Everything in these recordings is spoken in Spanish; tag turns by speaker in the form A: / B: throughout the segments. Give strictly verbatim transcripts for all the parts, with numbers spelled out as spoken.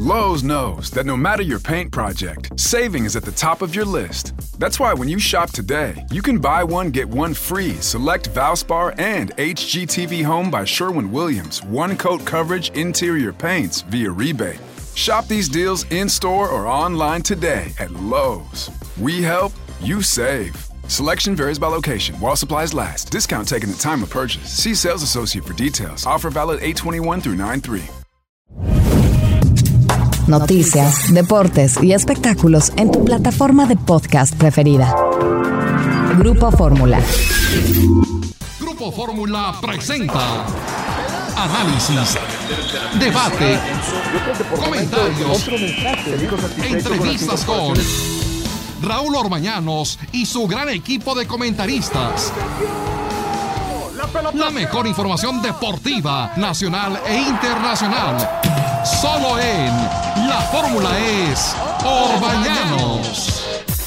A: Lowe's knows that no matter your paint project, saving is at the top of your list. That's why when you shop today, you can buy one, get one free select Valspar and H G T V Home by Sherwin-Williams one-coat coverage interior paints via rebate. Shop these deals in-store or online today at Lowe's. We help, you save. Selection varies by location. While supplies last. Discount taken at time of purchase. See sales associate for details. Offer valid eight twenty-one through nine three.
B: Noticias, deportes y espectáculos en tu plataforma de podcast preferida. Grupo Fórmula.
C: Grupo Fórmula presenta análisis, debate, comentarios, entrevistas con Raúl Orbañanos y su gran equipo de comentaristas. La mejor información deportiva, nacional e internacional. Solo en La Fórmula es Orbañanos.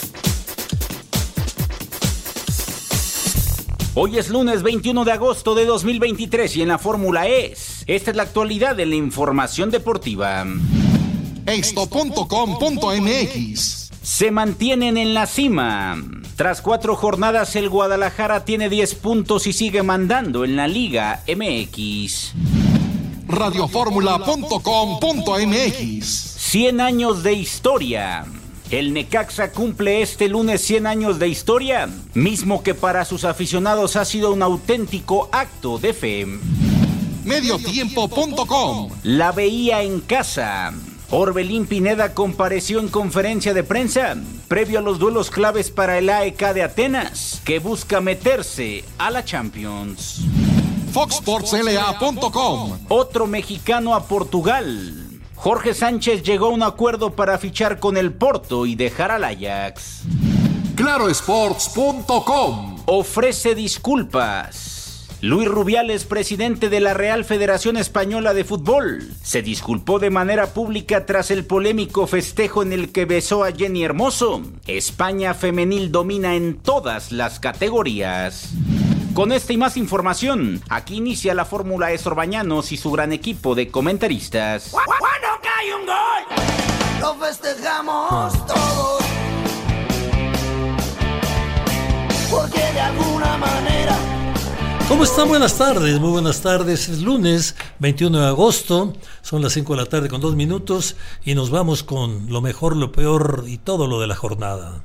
D: Hoy es lunes veintiuno de agosto de dos mil veintitrés y en La Fórmula es. Esta es la actualidad de la información deportiva.
C: Esto punto com punto m x.
D: Se mantienen en la cima. Tras cuatro jornadas, el Guadalajara tiene diez puntos y sigue mandando en la Liga M X.
C: radio fórmula punto com punto m x.
D: cien años de historia. El Necaxa cumple este lunes cien años de historia, mismo que para sus aficionados ha sido un auténtico acto de fe.
C: mediotiempo punto com.
D: La veía en casa. Orbelín Pineda compareció en conferencia de prensa previo a los duelos claves para el A E K de Atenas, que busca meterse a la Champions.
C: fox sports l a punto com.
D: Otro mexicano a Portugal. Jorge Sánchez llegó a un acuerdo para fichar con el Porto y dejar al Ajax.
C: claro sports punto com.
D: Ofrece disculpas. Luis Rubiales, presidente de la Real Federación Española de Fútbol, se disculpó de manera pública tras el polémico festejo en el que besó a Jenny Hermoso. España femenil domina en todas las categorías. Con esta y más información, aquí inicia La Fórmula es Orbañanos y su gran equipo de comentaristas.
E: Cuando cae un gol, lo festejamos todos, porque de alguna manera...
F: ¿Cómo están? Buenas tardes, muy buenas tardes. Es lunes veintiuno de agosto, son las cinco de la tarde con dos minutos y nos vamos con lo mejor, lo peor y todo lo de la jornada.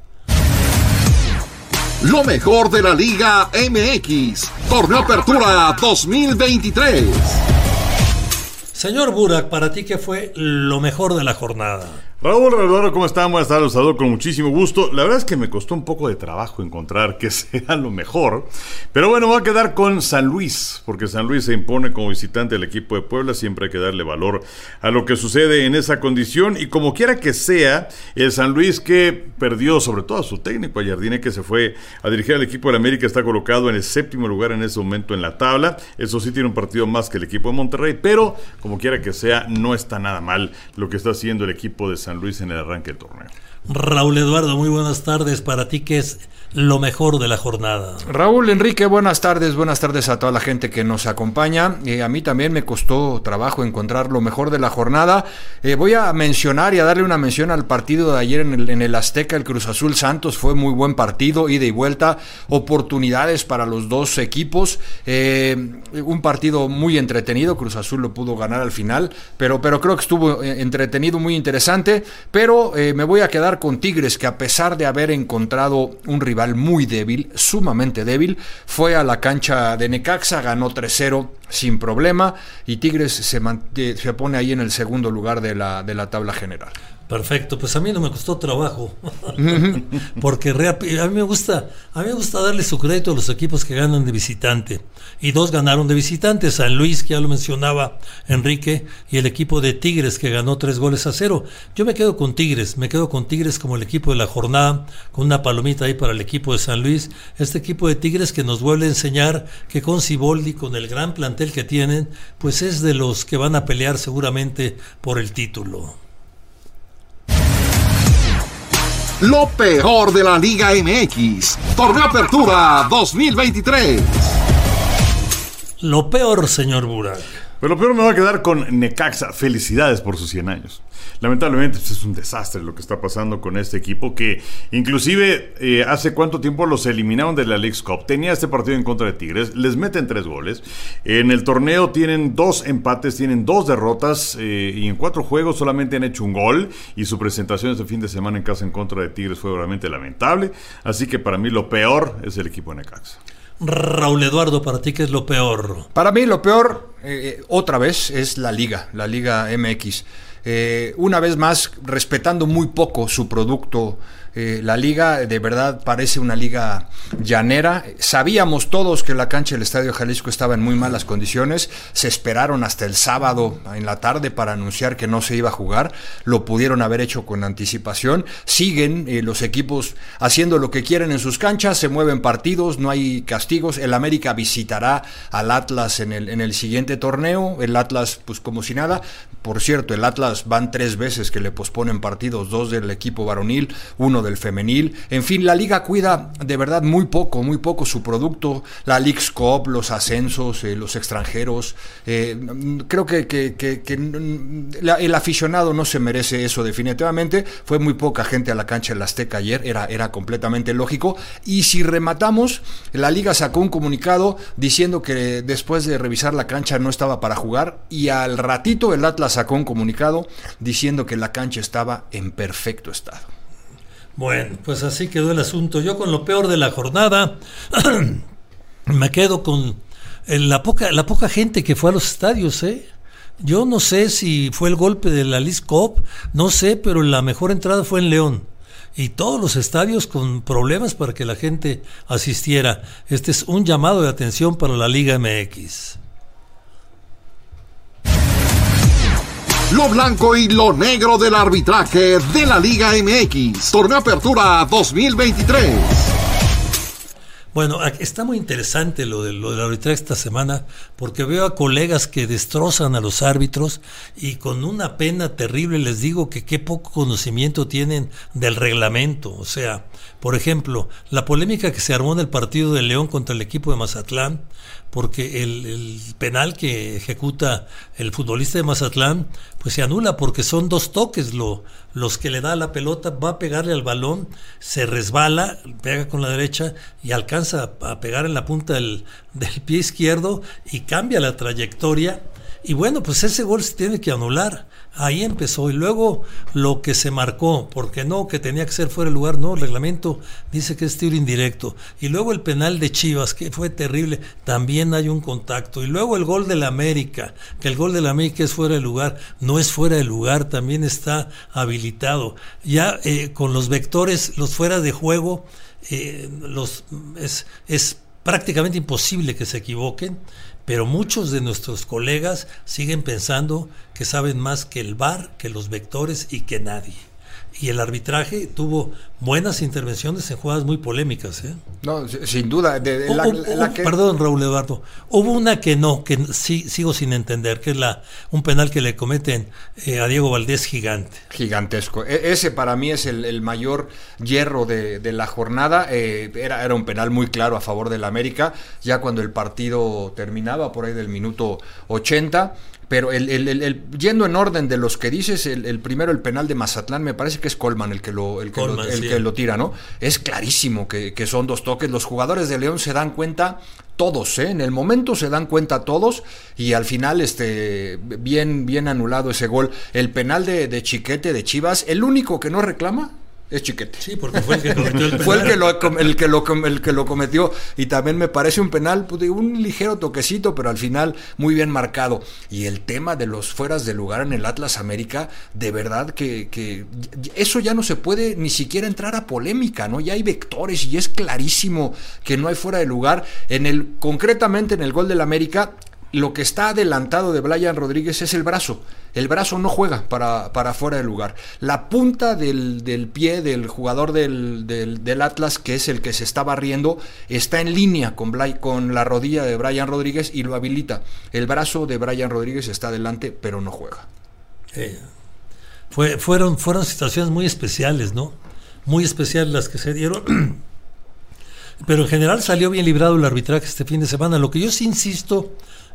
G: Lo mejor de la Liga M X, Torneo Apertura dos mil veintitrés.
F: Señor Burak, para ti, ¿qué fue lo mejor de la jornada?
H: Raúl, Raúl, ¿cómo están? Buenas tardes, los saludo con muchísimo gusto. La verdad es que me costó un poco de trabajo encontrar que sea lo mejor, pero bueno, voy a quedar con San Luis, porque San Luis se impone como visitante del equipo de Puebla. Siempre hay que darle valor a lo que sucede en esa condición, y como quiera que sea, el San Luis, que perdió sobre todo a su técnico, a Jardine, que se fue a dirigir al equipo del América, está colocado en el séptimo lugar en ese momento en la tabla. Eso sí, tiene un partido más que el equipo de Monterrey, pero como quiera que sea, no está nada mal lo que está haciendo el equipo de San Luis en el arranque del torneo.
F: Raúl Eduardo, muy buenas tardes. Para ti, ¿qué es lo mejor de la jornada?
I: Raúl Enrique, buenas tardes, buenas tardes a toda la gente que nos acompaña. Eh, a mí también me costó trabajo encontrar lo mejor de la jornada. Eh, voy a mencionar y a darle una mención al partido de ayer en el, en el Azteca, el Cruz Azul Santos. Fue muy buen partido, ida y vuelta, oportunidades para los dos equipos. Eh, un partido muy entretenido, Cruz Azul lo pudo ganar al final, pero, pero creo que estuvo entretenido, muy interesante. Pero eh, me voy a quedar con Tigres, que a pesar de haber encontrado un rival muy débil, sumamente débil, fue a la cancha de Necaxa, ganó tres cero sin problema, y Tigres se, mant- se pone ahí en el segundo lugar de la, de la tabla general.
F: Perfecto, pues a mí no me costó trabajo, porque a mí me gusta, a mí me gusta darle su crédito a los equipos que ganan de visitante, y dos ganaron de visitante, San Luis, que ya lo mencionaba Enrique, y el equipo de Tigres, que ganó tres goles a cero. Yo me quedo con Tigres, me quedo con Tigres como el equipo de la jornada, con una palomita ahí para el equipo de San Luis, este equipo de Tigres que nos vuelve a enseñar que con Siboldi, con el gran plantel que tienen, pues es de los que van a pelear seguramente por el título.
G: Lo peor de la Liga M X, Torneo Apertura dos mil veintitrés.
F: Lo peor, señor Burak.
H: Pero lo peor me va a quedar con Necaxa. Felicidades por sus cien años. Lamentablemente pues, es un desastre lo que está pasando con este equipo que inclusive eh, hace cuánto tiempo los eliminaron de la Leagues Cup. Tenía este partido en contra de Tigres, les meten tres goles. En el torneo tienen dos empates, tienen dos derrotas eh, y en cuatro juegos solamente han hecho un gol y su presentación este fin de semana en casa en contra de Tigres fue realmente lamentable. Así que para mí lo peor es el equipo de Necaxa.
F: Raúl Eduardo, ¿para ti qué es lo peor?
I: Para mí lo peor, eh, otra vez, es la Liga, la Liga M X. Eh, una vez más, respetando muy poco su producto. Eh, la liga de verdad parece una liga llanera. Sabíamos todos que la cancha del Estadio Jalisco estaba en muy malas condiciones. Se esperaron hasta el sábado en la tarde para anunciar que no se iba a jugar. Lo pudieron haber hecho con anticipación. Siguen eh, los equipos haciendo lo que quieren en sus canchas. Se mueven partidos, no hay castigos. El América visitará al Atlas en el, en el siguiente torneo. El Atlas, pues como si nada. Por cierto, el Atlas van tres veces que le posponen partidos. Dos del equipo varonil, uno del femenil. En fin, la liga cuida de verdad muy poco, muy poco su producto. La Leagues Cup, los ascensos, eh, los extranjeros. Eh, creo que, que, que, que la, el aficionado no se merece eso definitivamente. Fue muy poca gente a la cancha del Azteca ayer, era, era completamente lógico. Y si rematamos, la liga sacó un comunicado diciendo que después de revisar la cancha no estaba para jugar, y al ratito el Atlas sacó un comunicado diciendo que la cancha estaba en perfecto estado.
F: Bueno, pues así quedó el asunto. Yo con lo peor de la jornada me quedo con la poca, la poca gente que fue a los estadios, ¿eh? Yo no sé si fue el golpe de la Leagues Cup, no sé, pero la mejor entrada fue en León. Y todos los estadios con problemas para que la gente asistiera. Este es un llamado de atención para la Liga M X.
G: Lo blanco y lo negro del arbitraje de la Liga M X. Torneo Apertura dos mil veintitrés.
F: Bueno, está muy interesante lo, de, lo del arbitraje esta semana, porque veo a colegas que destrozan a los árbitros y con una pena terrible les digo que qué poco conocimiento tienen del reglamento. O sea, por ejemplo, la polémica que se armó en el partido de León contra el equipo de Mazatlán, porque el, el penal que ejecuta el futbolista de Mazatlán pues se anula porque son dos toques, lo, los que le da la pelota, va a pegarle al balón, se resbala, pega con la derecha y alcanza a, a pegar en la punta del, del pie izquierdo y cambia la trayectoria. Y bueno, pues ese gol se tiene que anular. Ahí empezó. Y luego lo que se marcó, porque no, que tenía que ser fuera de lugar, no, el reglamento dice que es tiro indirecto. Y luego el penal de Chivas, que fue terrible, también hay un contacto. Y luego el gol del América, que el gol del América es fuera de lugar, no es fuera de lugar, también está habilitado. Ya eh, con los vectores, los fuera de juego, eh, los es, es prácticamente imposible que se equivoquen. Pero muchos de nuestros colegas siguen pensando que saben más que el V A R, que los vectores y que nadie. Y el arbitraje tuvo buenas intervenciones en jugadas muy polémicas, ¿eh?
I: No, sin duda. De, de
F: o,
I: la,
F: o,
I: la que...
F: Perdón, Raúl Eduardo. Hubo una que no, que sí, sigo sin entender, que es la un penal que le cometen eh, a Diego Valdés gigante.
I: Gigantesco. E- ese para mí es el, el mayor hierro de, de la jornada. Eh, era, era un penal muy claro a favor del América, ya cuando el partido terminaba por ahí del minuto ochenta. Pero el, el, el, el yendo en orden de los que dices, el, el primero, el penal de Mazatlán, me parece que es Coleman el que lo, el que
F: Coleman,
I: lo, el
F: sí.
I: que lo tira, ¿no? Es clarísimo que, que son dos toques. Los jugadores de León se dan cuenta todos, ¿eh? En el momento se dan cuenta todos y al final este bien, bien anulado ese gol. El penal de, de Chiquete de Chivas, el único que no reclama es Chiquete.
F: Sí, porque fue el que cometió el penal.
I: Fue el que, lo, el, que lo, el que lo cometió. Y también me parece un penal, pues, un ligero toquecito, pero al final muy bien marcado. Y el tema de los fueras de lugar en el Atlas América, de verdad que, que eso ya no se puede ni siquiera entrar a polémica, ¿no? Ya hay vectores y es clarísimo que no hay fuera de lugar. En el, concretamente en el gol del América, lo que está adelantado de Brian Rodríguez es el brazo. El brazo no juega para, para fuera de lugar. La punta del, del pie del jugador del, del, del Atlas, que es el que se está barriendo, está en línea con, Bla, con la rodilla de Brian Rodríguez y lo habilita. El brazo de Brian Rodríguez está adelante, pero no juega.
F: Eh, fue, fueron, fueron situaciones muy especiales, ¿no? Muy especiales las que se dieron. Pero en general salió bien librado el arbitraje este fin de semana. Lo que yo sí insisto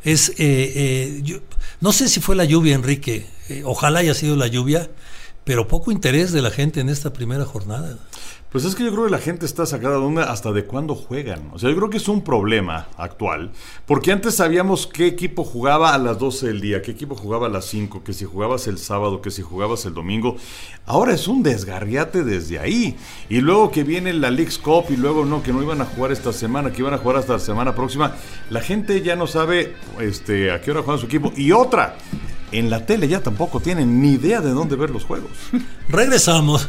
F: es, eh, eh, yo, no sé si fue la lluvia, Enrique, eh, ojalá haya sido la lluvia, pero poco interés de la gente en esta primera jornada.
H: Pues es que yo creo que la gente está sacada de onda hasta de cuándo juegan. O sea, yo creo que es un problema actual, porque antes sabíamos qué equipo jugaba a las doce del día, qué equipo jugaba a las cinco, que si jugabas el sábado, que si jugabas el domingo. Ahora es un desgarriate desde ahí. Y luego que viene la Leagues Cup y luego no, que no iban a jugar esta semana, que iban a jugar hasta la semana próxima. La gente ya no sabe este, a qué hora juega su equipo. Y otra, en la tele ya tampoco tienen ni idea de dónde ver los juegos.
F: Regresamos.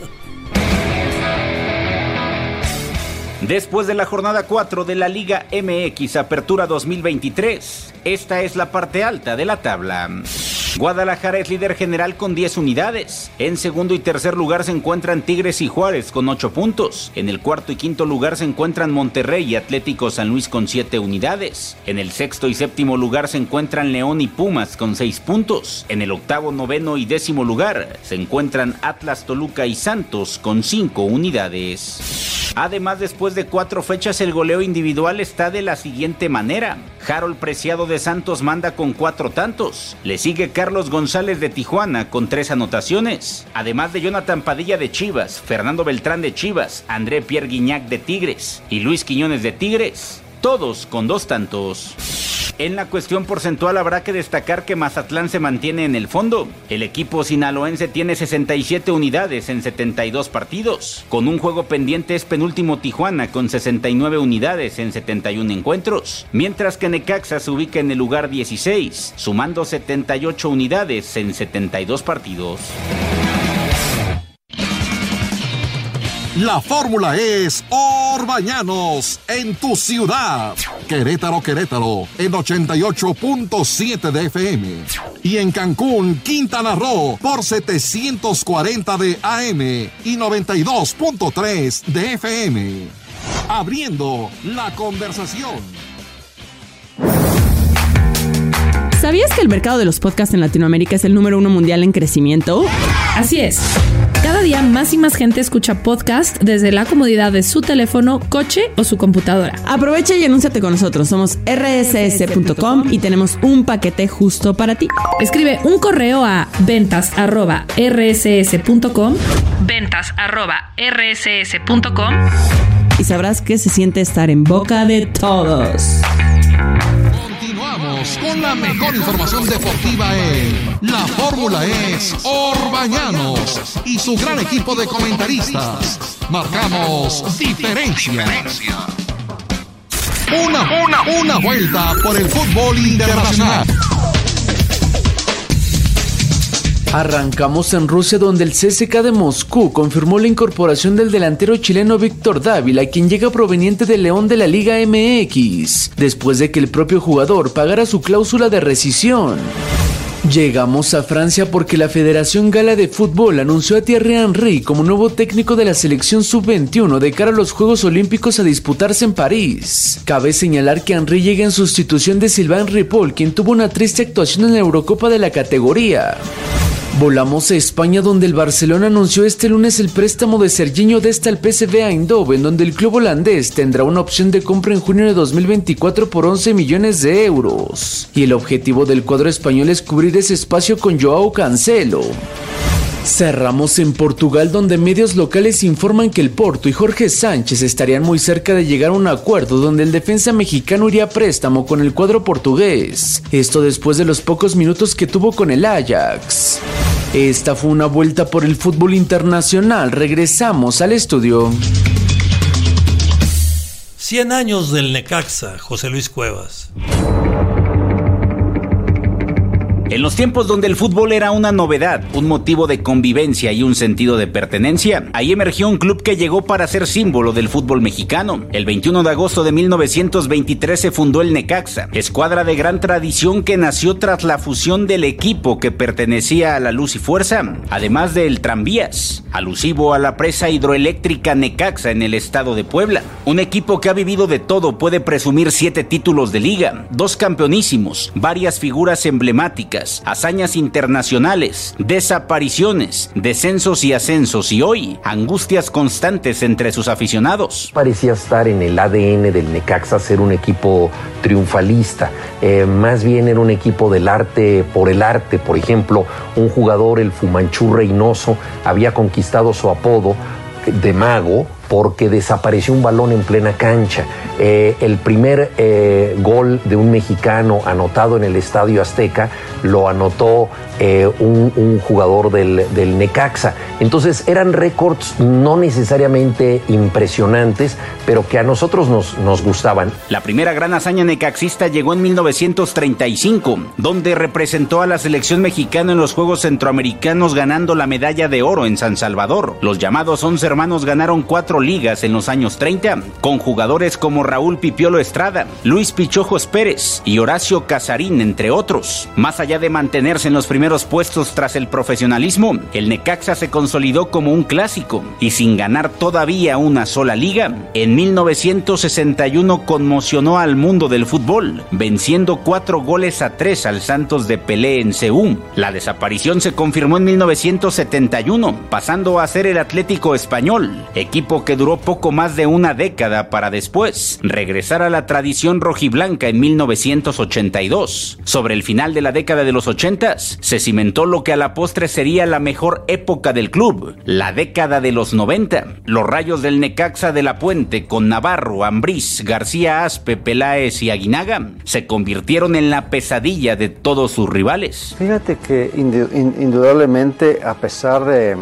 D: Después de la jornada cuatro de la Liga M X Apertura dos mil veintitrés, esta es la parte alta de la tabla. Guadalajara es líder general con diez unidades. En segundo y tercer lugar se encuentran Tigres y Juárez con ocho puntos. En el cuarto y quinto lugar se encuentran Monterrey y Atlético San Luis con siete unidades. En el sexto y séptimo lugar se encuentran León y Pumas con seis puntos. En el octavo, noveno y décimo lugar se encuentran Atlas, Toluca y Santos con cinco unidades. Además, después de cuatro fechas, el goleo individual está de la siguiente manera. Harold Preciado de Santos manda con cuatro tantos. Le sigue Carlos González de Tijuana con tres anotaciones. Además de Jonathan Padilla de Chivas, Fernando Beltrán de Chivas, André Pierre Guignac de Tigres y Luis Quiñones de Tigres, todos con dos tantos. En la cuestión porcentual habrá que destacar que Mazatlán se mantiene en el fondo. El equipo sinaloense tiene sesenta y siete unidades en setenta y dos partidos. Con un juego pendiente es penúltimo Tijuana con sesenta y nueve unidades en setenta y uno encuentros, mientras que Necaxa se ubica en el lugar dieciséis, sumando setenta y ocho unidades en setenta y dos partidos.
G: La fórmula es Orbañanos en tu ciudad. Querétaro, Querétaro, en ochenta y ocho punto siete de F M. Y en Cancún, Quintana Roo, por setecientos cuarenta de A M y noventa y dos punto tres de F M. Abriendo la conversación.
J: ¿Sabías que el mercado de los podcasts en Latinoamérica es el número uno mundial en crecimiento?
K: Así es. Cada día más y más gente escucha podcast desde la comodidad de su teléfono, coche o su computadora.
J: Aprovecha y anúnciate con nosotros. Somos erre ese ese punto com y tenemos un paquete justo para ti.
K: Escribe un correo a ventas arroba erre ese ese punto com, ventas arroba erre ese ese punto com
J: y sabrás que se siente estar en boca de todos.
C: Continuamos con la mejor información deportiva en La Fórmula es Orbañanos y su gran equipo de comentaristas. Marcamos diferencia. Una, una, una vuelta por el fútbol internacional.
L: Arrancamos en Rusia, donde el C S K A de Moscú confirmó la incorporación del delantero chileno Víctor Dávila, quien llega proveniente del León de la Liga M X, después de que el propio jugador pagara su cláusula de rescisión. Llegamos a Francia porque la Federación Gala de Fútbol anunció a Thierry Henry como nuevo técnico de la selección sub veintiuno de cara a los Juegos Olímpicos a disputarse en París. Cabe señalar que Henry llega en sustitución de Sylvain Ripoll, quien tuvo una triste actuación en la Eurocopa de la categoría. Volamos a España, donde el Barcelona anunció este lunes el préstamo de Serginho Dest al P S V Eindhoven, donde el club holandés tendrá una opción de compra en junio de dos mil veinticuatro por once millones de euros. Y el objetivo del cuadro español es cubrir ese espacio con Joao Cancelo. Cerramos en Portugal, donde medios locales informan que el Porto y Jorge Sánchez estarían muy cerca de llegar a un acuerdo donde el defensa mexicano iría a préstamo con el cuadro portugués. Esto después de los pocos minutos que tuvo con el Ajax. Esta fue una vuelta por el fútbol internacional. Regresamos al estudio.
F: cien años del Necaxa, José Luis Cuevas.
D: En los tiempos donde el fútbol era una novedad, un motivo de convivencia y un sentido de pertenencia, ahí emergió un club que llegó para ser símbolo del fútbol mexicano. El veintiuno de agosto de mil novecientos veintitrés se fundó el Necaxa, escuadra de gran tradición que nació tras la fusión del equipo que pertenecía a la Luz y Fuerza, además del Tranvías, alusivo a la presa hidroeléctrica Necaxa en el estado de Puebla. Un equipo que ha vivido de todo, puede presumir siete títulos de liga, dos campeonísimos, varias figuras emblemáticas, futbolísticas, hazañas internacionales, desapariciones, descensos y ascensos y hoy angustias constantes entre sus aficionados.
M: Parecía estar en el A D N del Necaxa ser un equipo triunfalista, eh, más bien era un equipo del arte por el arte. Por ejemplo, un jugador, el Fumanchu Reynoso, había conquistado su apodo de mago porque desapareció un balón en plena cancha. Eh, el primer eh, gol de un mexicano anotado en el Estadio Azteca lo anotó eh, un, un jugador del, del Necaxa. Entonces eran récords no necesariamente impresionantes, pero que a nosotros nos, nos gustaban.
D: La primera gran hazaña necaxista llegó en mil novecientos treinta y cinco, donde representó a la selección mexicana en los Juegos Centroamericanos ganando la medalla de oro en San Salvador. Los llamados once hermanos ganaron cuatro ligas en los años treinta, con jugadores como Raúl Pipiolo Estrada, Luis Pichojos Pérez y Horacio Casarín, entre otros. Más allá de mantenerse en los primeros puestos tras el profesionalismo, el Necaxa se consolidó como un clásico y sin ganar todavía una sola liga, en mil novecientos sesenta y uno conmocionó al mundo del fútbol, venciendo cuatro goles a tres al Santos de Pelé en Seúl. La desaparición se confirmó en mil novecientos setenta y uno, pasando a ser el Atlético Español, equipo que duró poco más de una década para después regresar a la tradición rojiblanca en mil novecientos ochenta y dos. Sobre el final de la década de los ochentas, se cimentó lo que a la postre sería la mejor época del club, la década de los noventa. Los Rayos del Necaxa de la Puente, con Navarro, Ambriz, García Aspe, Peláez y Aguinaga, se convirtieron en la pesadilla de todos sus rivales.
N: Fíjate que indudablemente, a pesar de,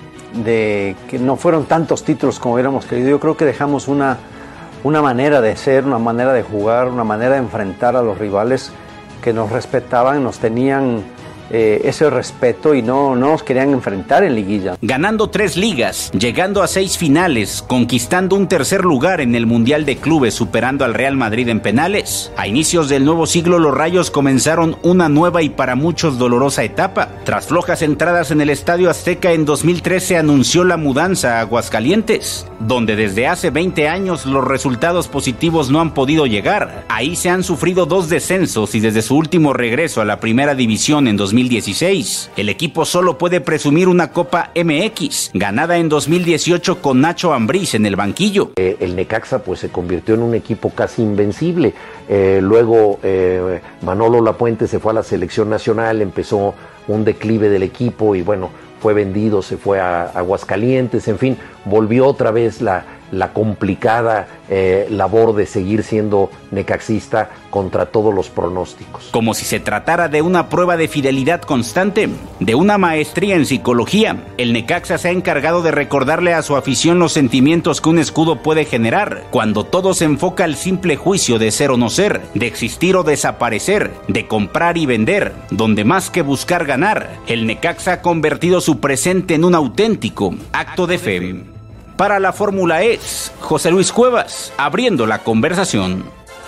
N: de que no fueron tantos títulos como hubiéramos querido, yo creo que dejamos una, una manera de ser, una manera de jugar, una manera de enfrentar a los rivales que nos respetaban, nos tenían eh, ese respeto y no, no nos querían enfrentar en liguilla.
D: Ganando tres ligas, llegando a seis finales, conquistando un tercer lugar en el Mundial de Clubes, superando al Real Madrid en penales. A inicios del nuevo siglo, los Rayos comenzaron una nueva y para muchos dolorosa etapa. Tras flojas entradas en el Estadio Azteca, en dos mil tres se anunció la mudanza a Aguascalientes, donde desde hace veinte años los resultados positivos no han podido llegar. Ahí se han sufrido dos descensos y desde su último regreso a la primera división en dos mil dieciséis, el equipo solo puede presumir una Copa M X, ganada en dos mil dieciocho con Nacho Ambriz en el banquillo.
M: Eh, el Necaxa pues se convirtió en un equipo casi invencible. Eh, luego eh, Manolo Lapuente se fue a la selección nacional, empezó un declive del equipo y bueno, fue vendido, se fue a Aguascalientes, en fin, volvió otra vez la, la complicada eh, labor de seguir siendo necaxista contra todos los pronósticos.
D: Como si se tratara de una prueba de fidelidad constante, de una maestría en psicología, el Necaxa se ha encargado de recordarle a su afición los sentimientos que un escudo puede generar cuando todo se enfoca al simple juicio de ser o no ser, de existir o desaparecer, de comprar y vender, donde más que buscar ganar, el Necaxa ha convertido su presente en un auténtico acto de fe. Para la Fórmula E, José Luis Cuevas, abriendo la conversación.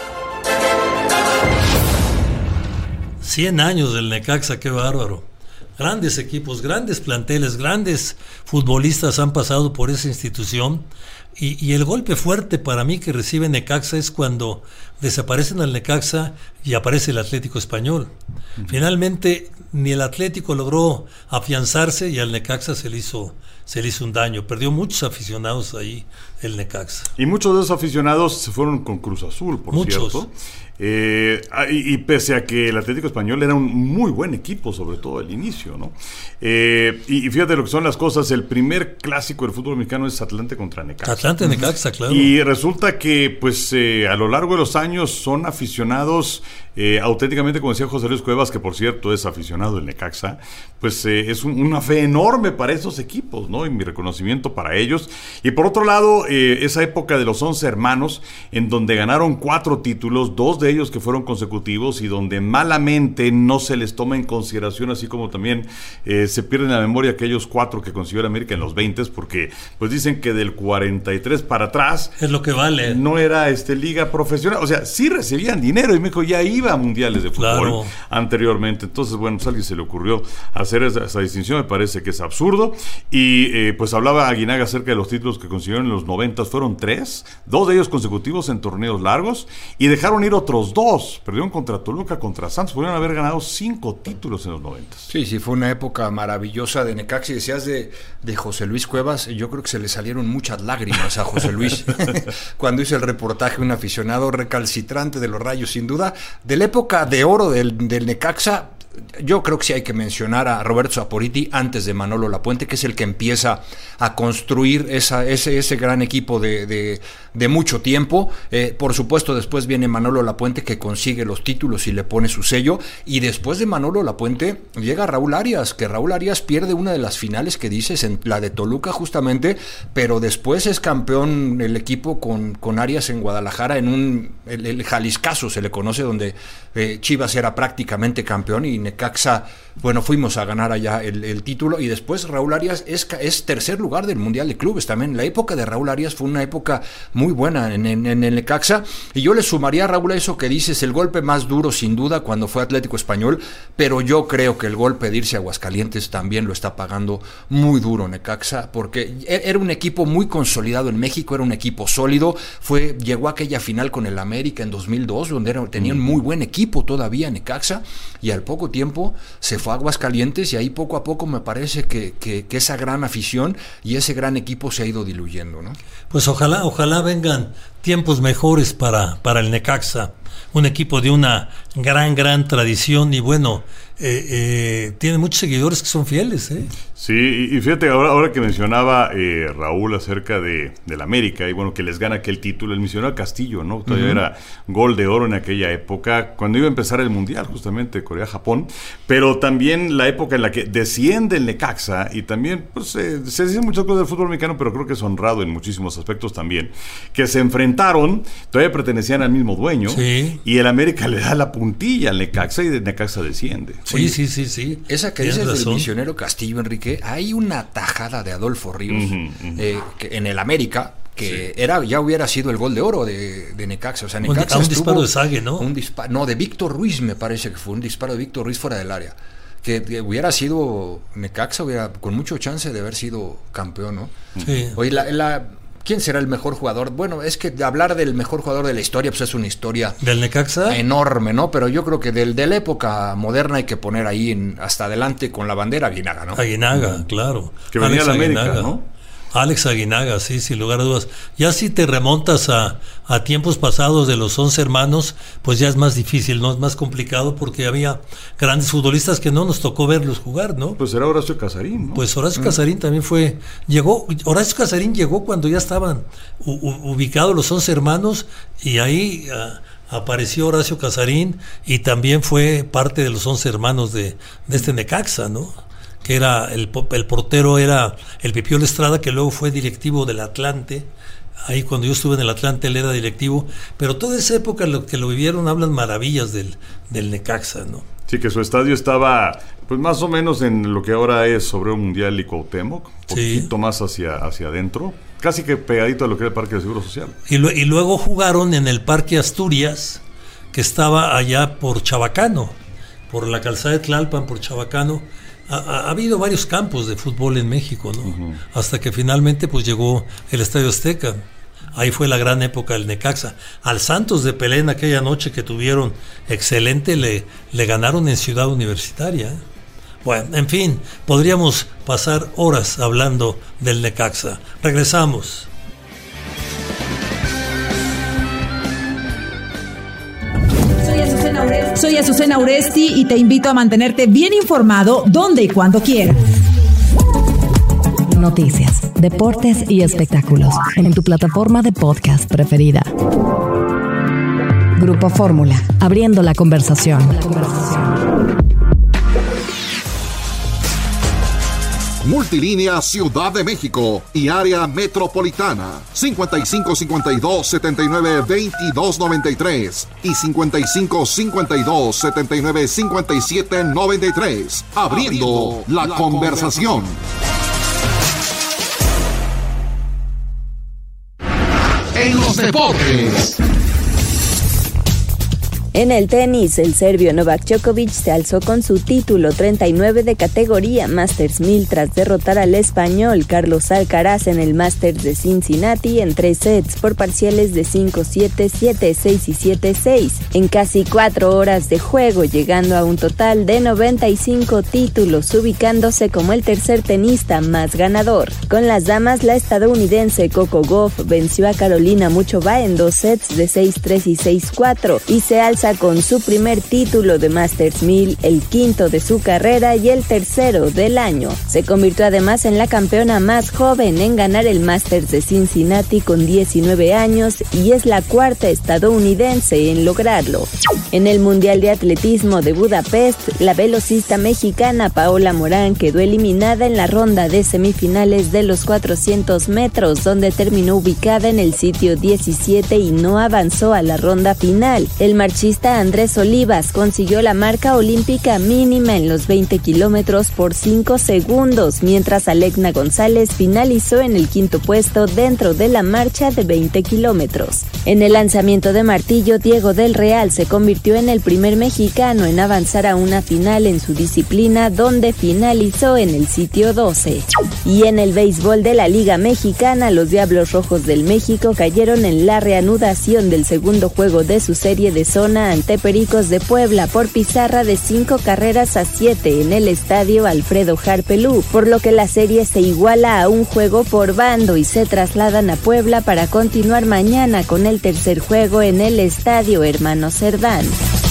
F: cien años del Necaxa, qué bárbaro. Grandes equipos, grandes planteles, grandes futbolistas han pasado por esa institución. Y, y el golpe fuerte para mí que recibe Necaxa es cuando desaparecen al Necaxa y aparece el Atlético Español. Uh-huh. Finalmente, ni el Atlético logró afianzarse y al Necaxa se le hizo, se le hizo un daño. Perdió muchos aficionados ahí el Necaxa.
H: Y muchos de esos aficionados se fueron con Cruz Azul, por muchos. cierto. Eh, y, y pese a que el Atlético Español era un muy buen equipo, sobre todo al inicio, ¿no? Eh, y, y fíjate lo que son las cosas, el primer clásico del fútbol mexicano es Atlante contra Necaxa.
F: Atlante Necaxa, claro.
H: Y resulta que, pues, eh, a lo largo de los años son aficionados eh, auténticamente, como decía José Luis Cuevas, que por cierto es aficionado del Necaxa, pues eh, es un, una fe enorme para esos equipos, ¿no? Y mi reconocimiento para ellos. Y por otro lado, eh, esa época de los once hermanos, en donde ganaron cuatro títulos, dos de ellos que fueron consecutivos y donde malamente no se les toma en consideración, así como también eh, se pierden en la memoria aquellos cuatro que consiguió el América en los veinte, porque pues dicen que del cuarenta noventa y tres para atrás.
F: Es lo que vale.
H: No era este, liga profesional. O sea, sí recibían dinero y México ya iba a mundiales de fútbol claro. anteriormente. Entonces, bueno, pues a alguien se le ocurrió hacer esa, esa distinción. Me parece que es absurdo. Y eh, pues hablaba Aguinaga acerca de los títulos que consiguieron en los noventas. Fueron tres. Dos de ellos consecutivos en torneos largos. Y dejaron ir otros dos. Perdieron contra Toluca, contra Santos. Pudieron haber ganado cinco títulos en los noventas.
I: Sí, sí, fue una época maravillosa de Necaxa. Y decías de, de José Luis Cuevas. Yo creo que se le salieron muchas lágrimas a José Luis cuando hizo el reportaje, un aficionado recalcitrante de los Rayos, sin duda, de la época de oro del, del Necaxa. Yo creo que sí hay que mencionar a Roberto Saporiti antes de Manolo Lapuente, que es el que empieza a construir esa, ese, ese gran equipo de, de, de mucho tiempo. Eh, por supuesto, después viene Manolo Lapuente, que consigue los títulos y le pone su sello. Y después de Manolo Lapuente llega Raúl Arias, que Raúl Arias pierde una de las finales que dices, en la de Toluca justamente, pero después es campeón el equipo con, con Arias en Guadalajara, en un el, el Jaliscazo se le conoce, donde eh, Chivas era prácticamente campeón y Necaxa, bueno, fuimos a ganar allá el, el título. Y después Raúl Arias es, es tercer lugar del Mundial de Clubes también. La época de Raúl Arias fue una época muy buena en, en, en el Necaxa, y yo le sumaría a Raúl a eso que dices, el golpe más duro sin duda cuando fue Atlético Español, pero yo creo que el golpe de irse a Aguascalientes también lo está pagando muy duro Necaxa, porque era un equipo muy consolidado en México, era un equipo sólido, fue, llegó a aquella final con el América en dos mil dos, donde era, tenía un muy buen equipo todavía Necaxa, y al poco tiempo se fue a Aguascalientes, y ahí poco a poco me parece que, que, que esa gran afición y ese gran equipo se ha ido diluyendo, ¿no?
F: Pues ojalá, ojalá vengan tiempos mejores para, para el Necaxa, un equipo de una gran, gran tradición, y bueno, eh, eh, tiene muchos seguidores que son fieles, ¿eh?
H: Sí, y, y fíjate, ahora, ahora que mencionaba eh, Raúl acerca de del América, y bueno, que les gana aquel título, él mencionó a Castillo, ¿no? Todavía uh-huh. era gol de oro en aquella época, cuando iba a empezar el Mundial, justamente Corea-Japón, pero también la época en la que desciende el Necaxa, y también, pues, eh, se dicen muchas cosas del fútbol mexicano, pero creo que es honrado en muchísimos aspectos también, que se enfrentaron, todavía pertenecían al mismo dueño,
F: sí.
H: y el América le da la puntilla al Necaxa, y el Necaxa desciende.
F: Sí, Oye, sí, sí, sí.
I: Esa que dices del misionero Castillo, Enrique, hay una tajada de Adolfo Ríos uh-huh, uh-huh. Eh, que en el América, que sí. era ya hubiera sido el gol de oro de, de Necaxa. O sea, Necaxa
F: un, un disparo de Sague, ¿no?
I: Un disparo, no, de Víctor Ruiz, me parece que fue un disparo de Víctor Ruiz fuera del área. Que, que hubiera sido Necaxa, hubiera con mucho chance de haber sido campeón, ¿no?
F: Sí.
I: Oye, la, la ¿quién será el mejor jugador? Bueno, es que hablar del mejor jugador de la historia, pues es una historia
F: del Necaxa
I: enorme, ¿no? Pero yo creo que del, de la época moderna hay que poner ahí en, hasta adelante con la bandera Aguinaga, ¿no?
F: Aguinaga, uh-huh. claro.
H: Que venía a la América, Aguinaga, ¿no?
F: Alex Aguinaga, sí, sin lugar a dudas. Ya si te remontas a, a tiempos pasados de los once hermanos, pues ya es más difícil, ¿no? Es más complicado porque había grandes futbolistas que no nos tocó verlos jugar, ¿no?
H: Pues era Horacio Casarín, ¿no?
F: Pues Horacio mm. Casarín también fue, llegó, Horacio Casarín llegó cuando ya estaban u, u, ubicados los once hermanos, y ahí uh, apareció Horacio Casarín, y también fue parte de los once hermanos de, de este Necaxa, ¿no? Que era el, el portero era el Pipiolo Estrada, que luego fue directivo del Atlante. Ahí cuando yo estuve en el Atlante él era directivo, pero toda esa época lo que lo vivieron hablan maravillas del, del Necaxa, ¿no?
H: Sí, que su estadio estaba pues más o menos en lo que ahora es sobre un Mundial y Cuauhtémoc, un poquito sí. más hacia, hacia adentro, casi que pegadito a lo que era el Parque del Seguro Social.
F: Y, lo, y luego jugaron en el Parque Asturias, que estaba allá por Chabacano, por la calzada de Tlalpan, por Chabacano. Ha, ha habido varios campos de fútbol en México, ¿no? Uh-huh. Hasta que finalmente pues llegó el Estadio Azteca. Ahí fue la gran época del Necaxa. Al Santos de Pelé en aquella noche que tuvieron excelente, le, le ganaron en Ciudad Universitaria. Bueno, en fin, podríamos pasar horas hablando del Necaxa. Regresamos.
O: Soy Azucena Uresti y te invito a mantenerte bien informado donde y cuando quieras.
B: Noticias, deportes y espectáculos en tu plataforma de podcast preferida. Grupo Fórmula, abriendo la conversación. La conversación.
G: Multilínea Ciudad de México y área metropolitana cincuenta y cinco cincuenta y dos setenta y nueve veintidós noventa y tres y cincuenta y cinco cincuenta y dos setenta y nueve cincuenta y siete noventa y tres. Abriendo la, la conversación. conversación.
C: deportes.
P: En el tenis, el serbio Novak Djokovic se alzó con su título treinta y nueve de categoría Masters mil tras derrotar al español Carlos Alcaraz en el Masters de Cincinnati en tres sets por parciales de cinco siete, siete seis y siete seis, en casi cuatro horas de juego, llegando a un total de noventa y cinco títulos, ubicándose como el tercer tenista más ganador. Con las damas, la estadounidense Coco Gauff venció a Carolina Muchova en dos sets de seis tres y seis cuatro y se alza con su primer título de Masters mil, el quinto de su carrera y el tercero del año. Se convirtió además en la campeona más joven en ganar el Masters de Cincinnati con diecinueve años y es la cuarta estadounidense en lograrlo. En el Mundial de Atletismo de Budapest, la velocista mexicana Paola Morán quedó eliminada en la ronda de semifinales de los cuatrocientos metros, donde terminó ubicada en el sitio diecisiete y no avanzó a la ronda final. El marchista Andrés Olivas consiguió la marca olímpica mínima en los veinte kilómetros por cinco segundos, mientras Alecna González finalizó en el quinto puesto dentro de la marcha de veinte kilómetros. En el lanzamiento de martillo, Diego del Real se convirtió en el primer mexicano en avanzar a una final en su disciplina, donde finalizó en el sitio doce. Y en el béisbol de la Liga Mexicana, los Diablos Rojos del México cayeron en la reanudación del segundo juego de su serie de zona ante Pericos de Puebla por pizarra de cinco carreras a siete en el estadio Alfredo Harpelú, por lo que la serie se iguala a un juego por bando y se trasladan a Puebla para continuar mañana con el tercer juego en el estadio Hermano Cerdán.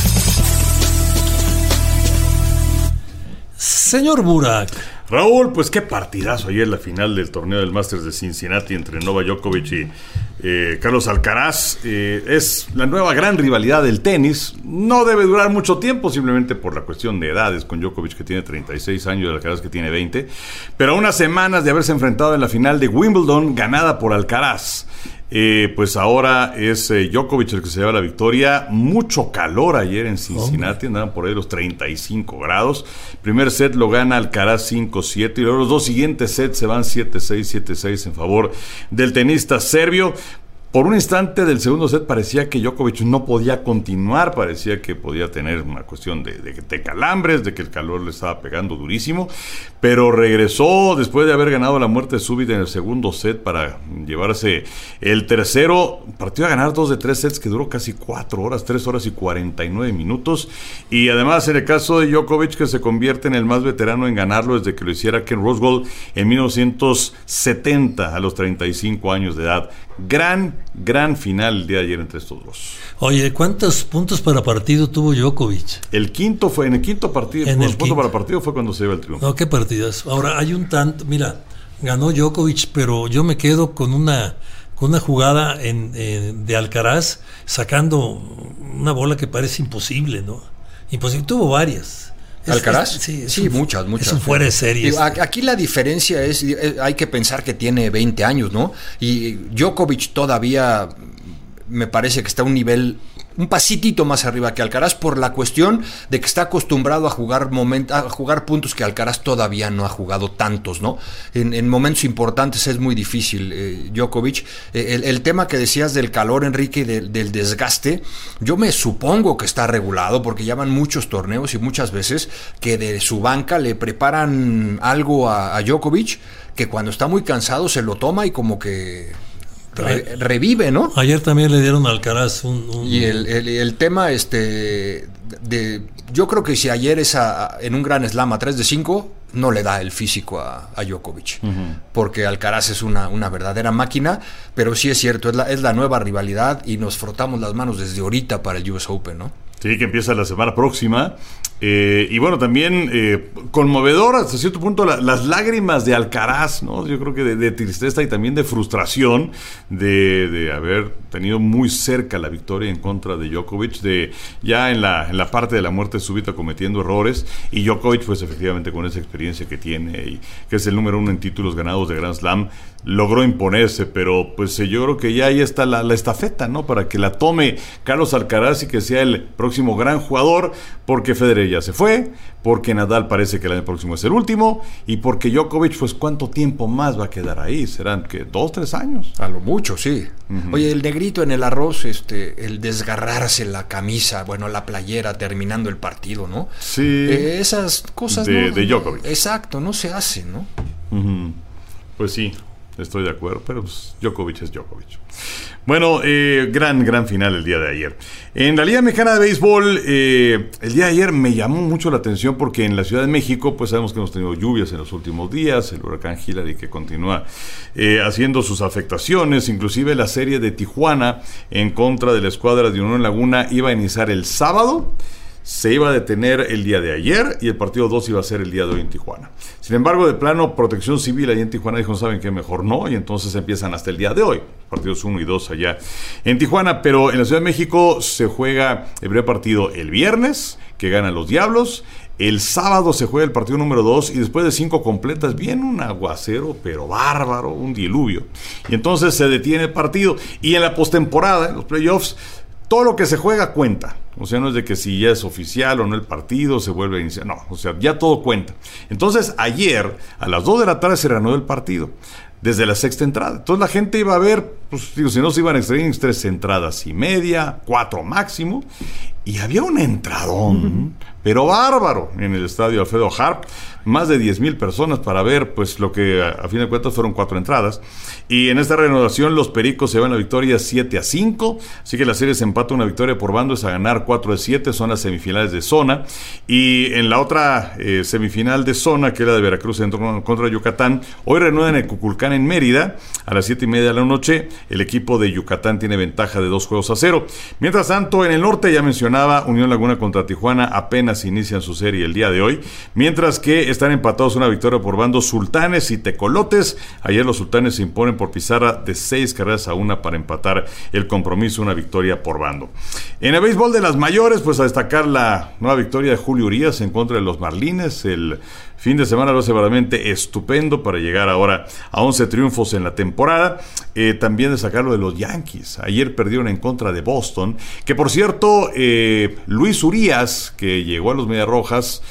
F: Señor Burak.
H: Raúl, pues qué partidazo ayer la final del torneo del Masters de Cincinnati entre Novak Djokovic y eh, Carlos Alcaraz. Eh, es la nueva gran rivalidad del tenis. No debe durar mucho tiempo, simplemente por la cuestión de edades, con Djokovic que tiene treinta y seis años y Alcaraz que tiene veinte. Pero a unas semanas de haberse enfrentado en la final de Wimbledon, ganada por Alcaraz, Eh, pues ahora es eh, Djokovic el que se lleva la victoria. Mucho calor ayer en Cincinnati, andaban por ahí los treinta y cinco grados. Primer set lo gana Alcaraz cinco siete y luego los dos siguientes sets se van siete seis, siete seis en favor del tenista serbio. Por un instante del segundo set parecía que Djokovic no podía continuar, parecía que podía tener una cuestión de, de, de calambres, de que el calor le estaba pegando durísimo, pero regresó después de haber ganado la muerte súbita en el segundo set para llevarse el tercero. Partió a ganar dos de tres sets que duró casi cuatro horas, tres horas y cuarenta y nueve minutos. Y además en el caso de Djokovic, que se convierte en el más veterano en ganarlo desde que lo hiciera Ken Rosewall en mil novecientos setenta a los treinta y cinco años de edad. Gran, gran final el día de ayer entre estos dos.
F: Oye, ¿cuántos puntos para partido tuvo Djokovic?
H: El quinto fue, en el quinto partido,
F: en el
H: puntos para partido fue cuando se lleva el triunfo.
F: No, qué partidas. Ahora, hay un tanto, mira, ganó Djokovic, pero yo me quedo con una con una jugada en, en, de Alcaraz, sacando una bola que parece imposible, ¿no? Imposible, tuvo varias.
I: ¿Alcaraz?
F: Es, es, sí,
I: sí
F: un,
I: muchas, muchas.
F: Es un fuera de serie.
I: Aquí la diferencia es, hay que pensar que tiene veinte años, ¿no? Y Djokovic todavía me parece que está a un nivel, un pasitito más arriba que Alcaraz, por la cuestión de que está acostumbrado a jugar moment, a jugar puntos que Alcaraz todavía no ha jugado tantos, ¿no? En, en momentos importantes es muy difícil, eh, Djokovic. Eh, el, el tema que decías del calor, Enrique, del, del desgaste, yo me supongo que está regulado, porque llevan muchos torneos y muchas veces que de su banca le preparan algo a, a Djokovic, que cuando está muy cansado se lo toma y como que Re, revive, ¿no?
F: Ayer también le dieron a Alcaraz un, un...
I: y el, el, el tema este de yo creo que si ayer es a, en un gran slam a tres de cinco no le da el físico a, a Djokovic, uh-huh. porque Alcaraz es una, una verdadera máquina, pero sí es cierto, es la, es la nueva rivalidad y nos frotamos las manos desde ahorita para el U S Open, ¿no?
H: Sí, que empieza la semana próxima. Eh, y bueno, también eh, conmovedor hasta cierto punto la, las lágrimas de Alcaraz, ¿no? Yo creo que de, de tristeza y también de frustración de, de haber tenido muy cerca la victoria en contra de Djokovic, de ya en la, en la parte de la muerte súbita cometiendo errores, y Djokovic pues efectivamente con esa experiencia que tiene y que es el número uno en títulos ganados de Grand Slam, logró imponerse, pero pues yo creo que ya ahí está la, la estafeta, ¿no? Para que la tome Carlos Alcaraz y que sea el próximo próximo gran jugador, porque Federer ya se fue, porque Nadal parece que el año próximo es el último, y porque Djokovic, pues ¿cuánto tiempo más va a quedar ahí? ¿Serán que dos, tres años?
I: A lo mucho, sí. Uh-huh. Oye, el negrito en el arroz, este, el desgarrarse la camisa, bueno, la playera terminando el partido, ¿no?
H: Sí.
I: Eh, esas cosas
H: de,
I: no,
H: de Djokovic.
I: Exacto, no se hacen, ¿no?
H: Uh-huh. Pues sí, estoy de acuerdo, pero pues, Djokovic es Djokovic. Bueno, eh, gran, gran final el día de ayer. En la Liga Mexicana de Béisbol, eh, el día de ayer me llamó mucho la atención porque en la Ciudad de México, pues sabemos que hemos tenido lluvias en los últimos días, el huracán Hillary que continúa eh, haciendo sus afectaciones, inclusive la serie de Tijuana en contra de la escuadra de Unión Laguna iba a iniciar el sábado. Se iba a detener el día de ayer y el partido dos iba a ser el día de hoy en Tijuana. Sin embargo, de plano, Protección Civil ahí en Tijuana dijo, ¿saben qué? Mejor no, y entonces empiezan hasta el día de hoy. Partidos uno y dos allá en Tijuana, pero en la Ciudad de México se juega el primer partido el viernes, que ganan los Diablos. El sábado se juega el partido número dos y después de cinco completas viene un aguacero, pero bárbaro, un diluvio. Y entonces se detiene el partido. Y en la postemporada, en los playoffs, todo lo que se juega cuenta. O sea, no es de que si ya es oficial o no el partido se vuelve a iniciar. No, o sea, ya todo cuenta. Entonces, ayer, a las dos de la tarde se reanudó el partido. Desde la sexta entrada. Entonces la gente iba a ver, pues digo, si no se iban a extraer tres entradas y media, cuatro máximo. Y había un entradón, uh-huh. pero bárbaro, en el estadio Alfredo Harp. Más de diez mil personas para ver, pues lo que a, a fin de cuentas fueron cuatro entradas. Y en esta reanudación los Pericos se van a victoria siete a cinco. Así que la serie se empata, una victoria por bando, es a ganar cuatro de siete. Son las semifinales de zona. Y en la otra eh, semifinal de zona, que era de Veracruz en, contra Yucatán, hoy reanudan en Cuculcán en Mérida a las siete y media de la noche. El equipo de Yucatán tiene ventaja de dos juegos a cero. Mientras tanto, en el norte, ya mencionaba, Unión Laguna contra Tijuana apenas inician su serie el día de hoy. Mientras que están empatados una victoria por bando Sultanes y Tecolotes. Ayer los Sultanes se imponen por pizarra de seis carreras a una para empatar el compromiso, una victoria por bando. En el béisbol de las mayores, pues a destacar la nueva victoria de Julio Urías en contra de los Marlines. El fin de semana lo hace verdaderamente estupendo para llegar ahora a once triunfos en la temporada. Eh, también destacar lo de los Yankees. Ayer perdieron en contra de Boston, que por cierto, eh, Luis Urías, que llegó a los Medias Rojas,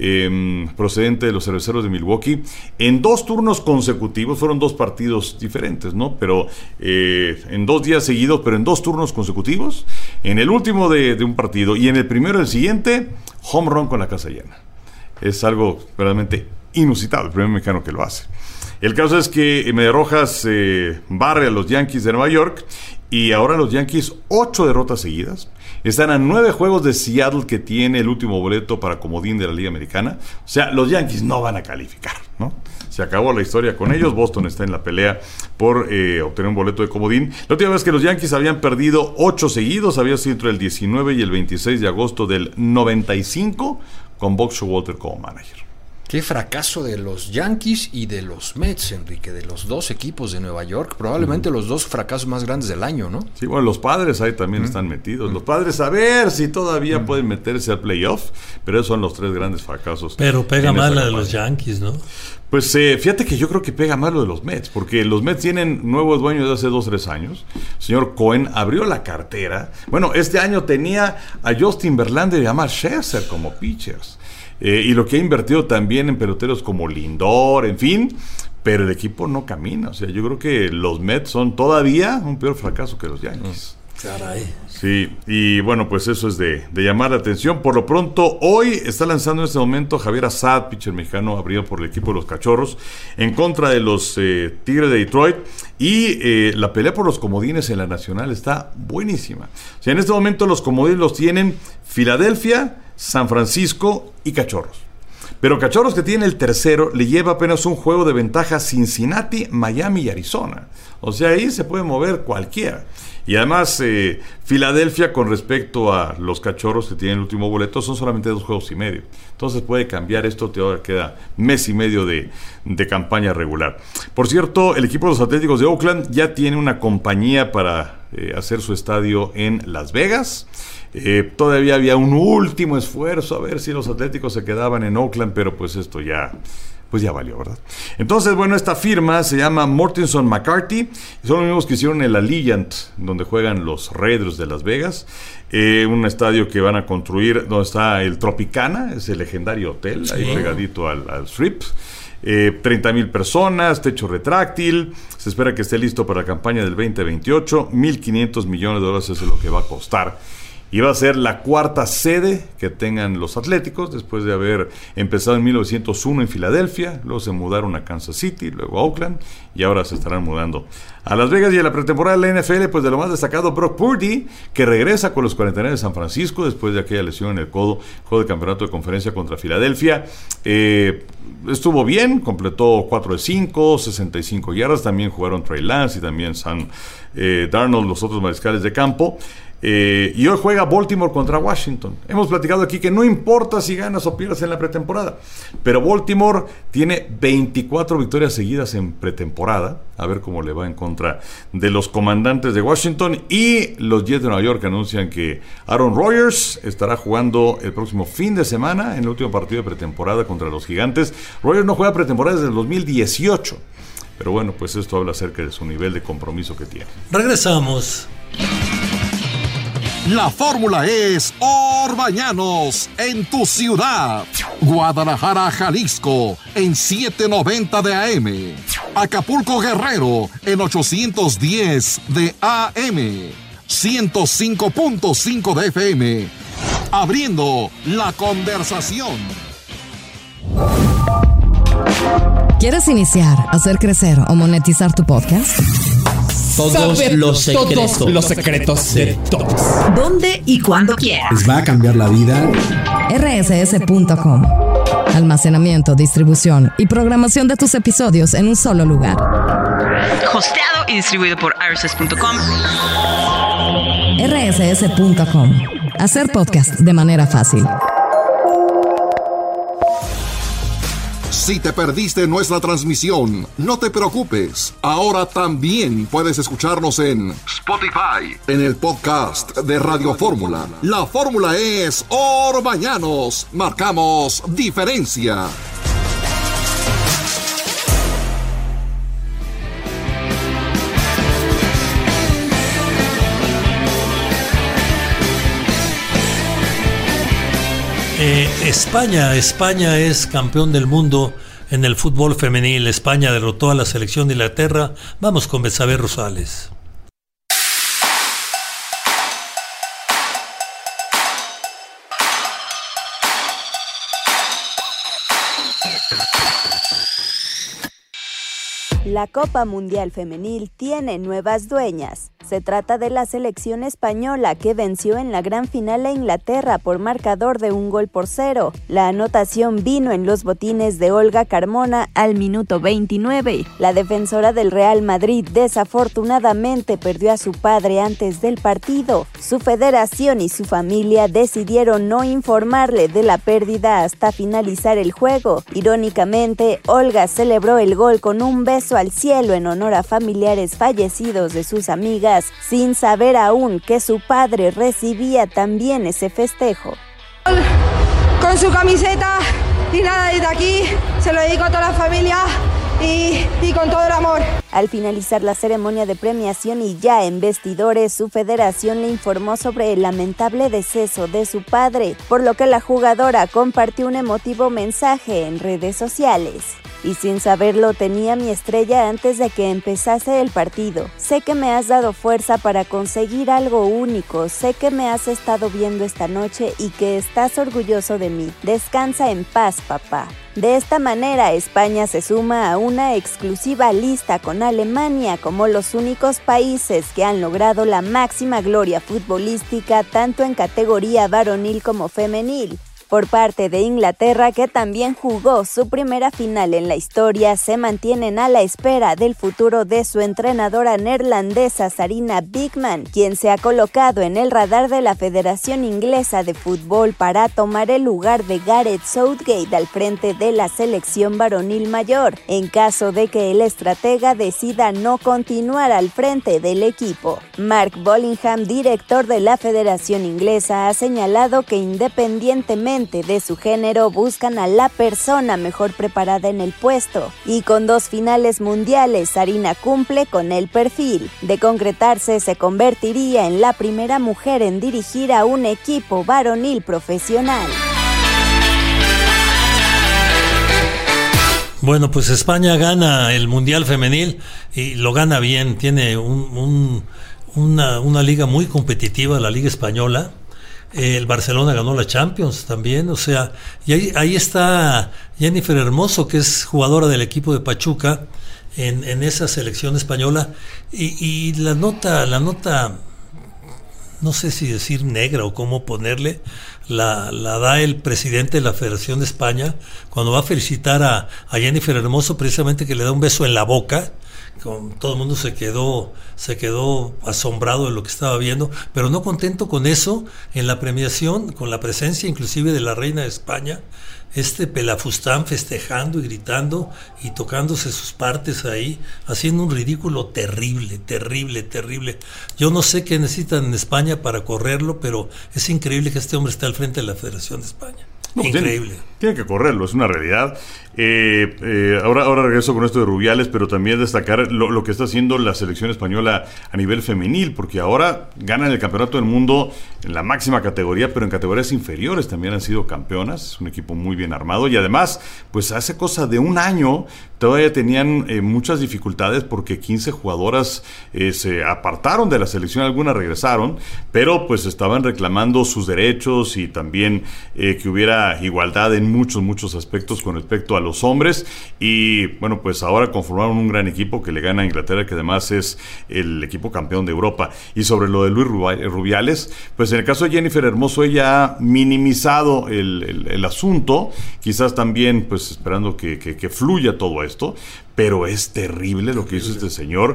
H: Eh, procedente de los Cerveceros de Milwaukee, en dos turnos consecutivos, fueron dos partidos diferentes, ¿no? Pero eh, en dos días seguidos, pero en dos turnos consecutivos, en el último de, de un partido y en el primero del siguiente, home run con la casa llena. Es algo realmente inusitado, el primer mexicano que lo hace. El caso es que Medias Rojas eh, barre a los Yankees de Nueva York y ahora los Yankees, ocho derrotas seguidas. Están a nueve juegos de Seattle, que tiene el último boleto para comodín de la Liga Americana. O sea, los Yankees no van a calificar, ¿no? Se acabó la historia con ellos. Boston está en la pelea por eh, obtener un boleto de comodín. La última vez que los Yankees habían perdido ocho seguidos había sido entre el diecinueve y el veintiséis de agosto del noventa y cinco, con Buck Showalter como manager.
I: Qué fracaso de los Yankees y de los Mets, Enrique, de los dos equipos de Nueva York. Probablemente uh-huh. los dos fracasos más grandes del año, ¿no?
H: Sí, bueno, los Padres ahí también uh-huh. están metidos. Uh-huh. Los Padres, a ver si todavía uh-huh. pueden meterse al playoff, pero esos son los tres grandes fracasos.
F: Pero pega más la de los Yankees, ¿no?
H: Pues eh, fíjate que yo creo que pega más lo de los Mets, porque los Mets tienen nuevos dueños de hace dos o tres años. El señor Cohen abrió la cartera. Bueno, este año tenía a Justin Verlander y a Matt Scherzer como pitchers. Eh, y lo que ha invertido también en peloteros como Lindor, en fin, pero el equipo no camina. O sea, yo creo que los Mets son todavía un peor fracaso que los Yankees.
F: Caray.
H: Sí, y bueno, pues eso es de, de llamar la atención. Por lo pronto, hoy está lanzando en este momento Javier Assad, pitcher mexicano, abrido por el equipo de los Cachorros, en contra de los eh, Tigres de Detroit. Y eh, la pelea por los comodines en la Nacional está buenísima. O sea, en este momento los comodines los tienen Filadelfia, San Francisco y Cachorros. Pero Cachorros, que tiene el tercero, le lleva apenas un juego de ventaja a Cincinnati, Miami y Arizona. O sea, ahí se puede mover cualquiera. Y además, eh, Filadelfia, con respecto a los Cachorros que tienen el último boleto, son solamente dos juegos y medio. Entonces puede cambiar esto, te ahora queda mes y medio de, de campaña regular. Por cierto, el equipo de los Atléticos de Oakland ya tiene una compañía para eh, hacer su estadio en Las Vegas. Eh, todavía había un último esfuerzo a ver si los Atléticos se quedaban en Oakland, pero pues esto ya pues ya valió, ¿verdad? Entonces, bueno, esta firma se llama Mortenson McCarthy, son los mismos que hicieron el Allegiant, donde juegan los Raiders de Las Vegas, eh, un estadio que van a construir donde está el Tropicana, es el legendario hotel, sí, ahí pegadito al, al Strip. Eh, treinta mil personas, techo retráctil, se espera que esté listo para la campaña del veinte veintiocho, mil quinientos millones de dólares es lo que va a costar. Y va a ser la cuarta sede que tengan los Atléticos, después de haber empezado en mil novecientos uno en Filadelfia, luego se mudaron a Kansas City, luego a Oakland, y ahora se estarán mudando a Las Vegas. Y en la pretemporada de la N F L, pues de lo más destacado, Brock Purdy, que regresa con los cuarenta y nueve de San Francisco, después de aquella lesión en el codo, juego de campeonato de conferencia contra Filadelfia. Eh, estuvo bien, completó cuatro de cinco, sesenta y cinco yardas, también jugaron Trey Lance y también Sam eh, Darnold, los otros mariscales de campo. Eh, y hoy juega Baltimore contra Washington. Hemos platicado aquí que no importa si ganas o pierdas en la pretemporada, pero Baltimore tiene veinticuatro victorias seguidas en pretemporada. A ver cómo le va en contra de los Comandantes de Washington. Y los Jets de Nueva York anuncian que Aaron Rodgers estará jugando el próximo fin de semana en el último partido de pretemporada contra los Gigantes. Rodgers no juega pretemporada desde el dos mil dieciocho, pero bueno, pues esto habla acerca de su nivel de compromiso que tiene.
F: Regresamos.
G: La fórmula es Orbañanos en tu ciudad. Guadalajara, Jalisco en setecientos noventa de A M. Acapulco, Guerrero en ochocientos diez de A M. ciento cinco punto cinco de F M. Abriendo la conversación.
B: ¿Quieres iniciar, hacer crecer o monetizar tu podcast?
Q: Todos
R: Saber
Q: los secretos.
R: Todos los secretos de todos.
O: ¿Dónde y cuándo quieras?
R: Les va a cambiar la vida.
B: R S S punto com. Almacenamiento, distribución y programación de tus episodios en un solo lugar.
J: Hosteado y distribuido por R S S punto com.
B: R S S punto com. Hacer podcast de manera fácil.
G: Si te perdiste nuestra transmisión, no te preocupes. Ahora también puedes escucharnos en Spotify, en el podcast de Radio Fórmula. La fórmula es Orbañanos. Marcamos diferencia.
F: Eh, España, España es campeón del mundo en el fútbol femenil. España derrotó a la selección de Inglaterra. Vamos con Betsabé Rosales.
P: La Copa Mundial Femenil tiene nuevas dueñas. Se trata de la selección española que venció en la gran final a Inglaterra por marcador de un gol por cero. La anotación vino en los botines de Olga Carmona al minuto veintinueve. La defensora del Real Madrid desafortunadamente perdió a su padre antes del partido. Su federación y su familia decidieron no informarle de la pérdida hasta finalizar el juego. Irónicamente, Olga celebró el gol con un beso al cielo en honor a familiares fallecidos de sus amigas, sin saber aún que su padre recibía también ese festejo.
S: Con su camiseta y nada, desde aquí se lo dedico a toda la familia y, y con todo el amor.
P: Al finalizar la ceremonia de premiación y ya en vestidores, su federación le informó sobre el lamentable deceso de su padre, por lo que la jugadora compartió un emotivo mensaje en redes sociales. Y sin saberlo tenía mi estrella antes de que empezase el partido. Sé que me has dado fuerza para conseguir algo único, sé que me has estado viendo esta noche y que estás orgulloso de mí. Descansa en paz, papá. De esta manera, España se suma a una exclusiva lista con Alemania como los únicos países que han logrado la máxima gloria futbolística tanto en categoría varonil como femenil. Por parte de Inglaterra, que también jugó su primera final en la historia, se mantienen a la espera del futuro de su entrenadora neerlandesa Sarina Wiegman, quien se ha colocado en el radar de la Federación Inglesa de Fútbol para tomar el lugar de Gareth Southgate al frente de la selección varonil mayor, en caso de que el estratega decida no continuar al frente del equipo. Mark Bollingham, director de la Federación Inglesa, ha señalado que independientemente únicamente de su género buscan a la persona mejor preparada en el puesto, y con dos finales mundiales Sarina cumple con el perfil. De concretarse, se convertiría en la primera mujer en dirigir a un equipo varonil profesional.
F: Bueno, pues España gana el Mundial Femenil y lo gana bien, tiene un, un, una, una liga muy competitiva, la Liga Española. El Barcelona ganó la Champions también, o sea, y ahí, ahí está Jennifer Hermoso, que es jugadora del equipo de Pachuca en, en esa selección española, y, y la nota, la nota, no sé si decir negra o cómo ponerle, la, la da el presidente de la Federación de España cuando va a felicitar a, a Jennifer Hermoso, precisamente que le da un beso en la boca. Con, todo el mundo se quedó se quedó asombrado de lo que estaba viendo, pero no contento con eso, en la premiación, con la presencia inclusive de la reina de España, este pelafustán festejando y gritando y tocándose sus partes ahí, haciendo un ridículo terrible, terrible, terrible. Yo no sé qué necesitan en España para correrlo, pero es increíble que este hombre esté al frente de la Federación de España. No, increíble.
H: Tiene, tiene que correrlo, es una realidad. Eh, eh, ahora, ahora regreso con esto de Rubiales, pero también destacar lo, lo que está haciendo la selección española a nivel femenil, porque ahora ganan el campeonato del mundo en la máxima categoría, pero en categorías inferiores también han sido campeonas. Es un equipo muy bien armado y además, pues hace cosa de un año todavía tenían eh, muchas dificultades porque quince jugadoras eh, se apartaron de la selección, algunas regresaron, pero pues estaban reclamando sus derechos y también eh, que hubiera igualdad en muchos, muchos aspectos con respecto a los hombres. Y bueno, pues ahora conformaron un gran equipo que le gana a Inglaterra, que además es el equipo campeón de Europa. Y sobre lo de Luis Rubiales, pues en el caso de Jennifer Hermoso, ella ha minimizado el, el, el asunto, quizás también pues esperando que, que, que fluya todo esto, pero es terrible lo que hizo este señor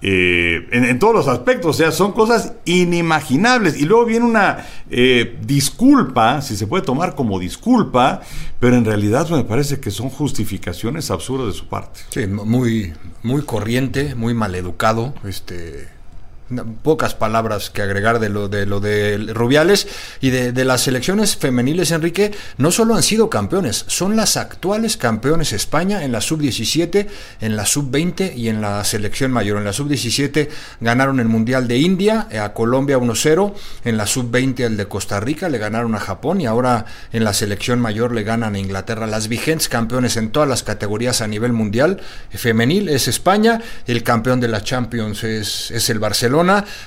H: eh, en, en todos los aspectos, o sea, son cosas inimaginables. Y luego viene una eh, disculpa, si se puede tomar como disculpa, pero en realidad me parece que son justificaciones absurdas de su parte.
I: Sí, muy, muy corriente, muy maleducado, este... pocas palabras que agregar de lo de lo de Rubiales. Y de, de las selecciones femeniles, Enrique, no solo han sido campeones, son las actuales campeones España en la sub diecisiete, en la sub veinte y en la selección mayor. En la sub diecisiete ganaron el Mundial de India, a Colombia uno cero, en la sub veinte el de Costa Rica, le ganaron a Japón, y ahora en la selección mayor le ganan a Inglaterra. Las vigentes campeones en todas las categorías a nivel mundial femenil es España, el campeón de la Champions es, es el Barcelona.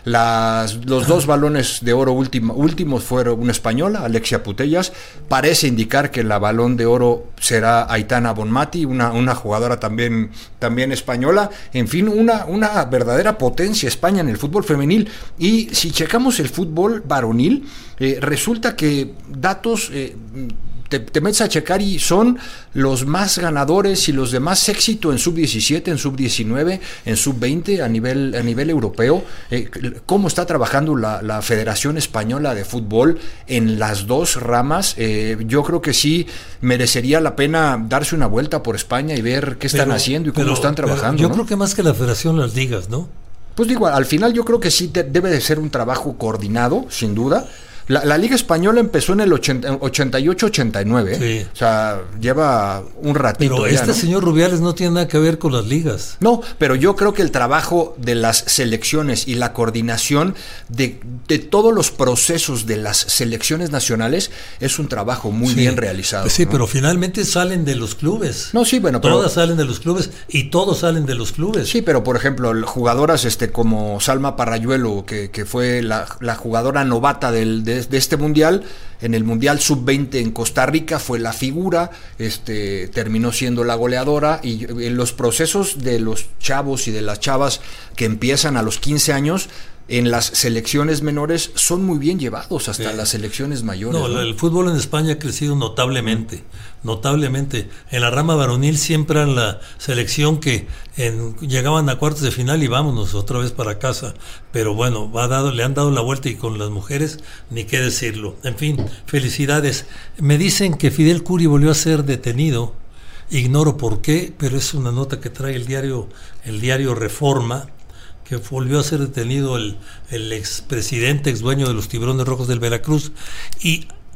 I: Las, los dos balones de oro último, últimos fueron una española, Alexia Putellas. Parece indicar que la balón de oro será Aitana Bonmati, una, una jugadora también, también española. En fin, una, una verdadera potencia España en el fútbol femenil. Y si checamos el fútbol varonil, eh, resulta que datos... Eh, Te, te metes a checar y son los más ganadores y los de más éxito en sub diecisiete, en sub diecinueve, en sub veinte a nivel, a nivel europeo. Eh, cómo está trabajando la, la Federación Española de Fútbol en las dos ramas. Eh, yo creo que sí merecería la pena darse una vuelta por España y ver qué están pero, haciendo y cómo pero, están trabajando.
F: Yo
I: ¿no?
F: creo que más que la Federación, las ligas, ¿no?
I: Pues digo, al final yo creo que sí te, debe de ser un trabajo coordinado, sin duda. La, la Liga Española empezó en el ochenta y ocho ochenta y nueve, ¿eh? Sí. O sea, lleva un ratito.
F: Pero
I: ya,
F: este
I: ¿no?
F: señor Rubiales no tiene nada que ver con las ligas.
I: No, pero yo creo que el trabajo de las selecciones y la coordinación de, de todos los procesos de las selecciones nacionales es un trabajo muy sí. bien realizado.
F: Pues sí,
I: ¿no?
F: pero finalmente salen de los clubes.
I: No, sí, bueno, pero...
F: Todas salen de los clubes y todos salen de los clubes.
I: Sí, pero por ejemplo, jugadoras este, como Salma Parrayuelo, que, que fue la, la jugadora novata del, de, de este mundial, en el Mundial sub veinte en Costa Rica fue la figura, este, terminó siendo la goleadora, y en los procesos de los chavos y de las chavas que empiezan a los quince años en las selecciones menores son muy bien llevados hasta sí. las selecciones mayores.
F: No, ¿no? El fútbol en España ha crecido notablemente, notablemente. En la rama varonil siempre era la selección que en, llegaban a cuartos de final y vámonos otra vez para casa. Pero bueno, ha dado, le han dado la vuelta, y con las mujeres ni qué decirlo. En fin, felicidades. Me dicen que Fidel Curi volvió a ser detenido. Ignoro por qué, pero es una nota que trae el diario, el diario Reforma, que volvió a ser detenido el, el expresidente, ex dueño de los Tiburones Rojos del Veracruz. Y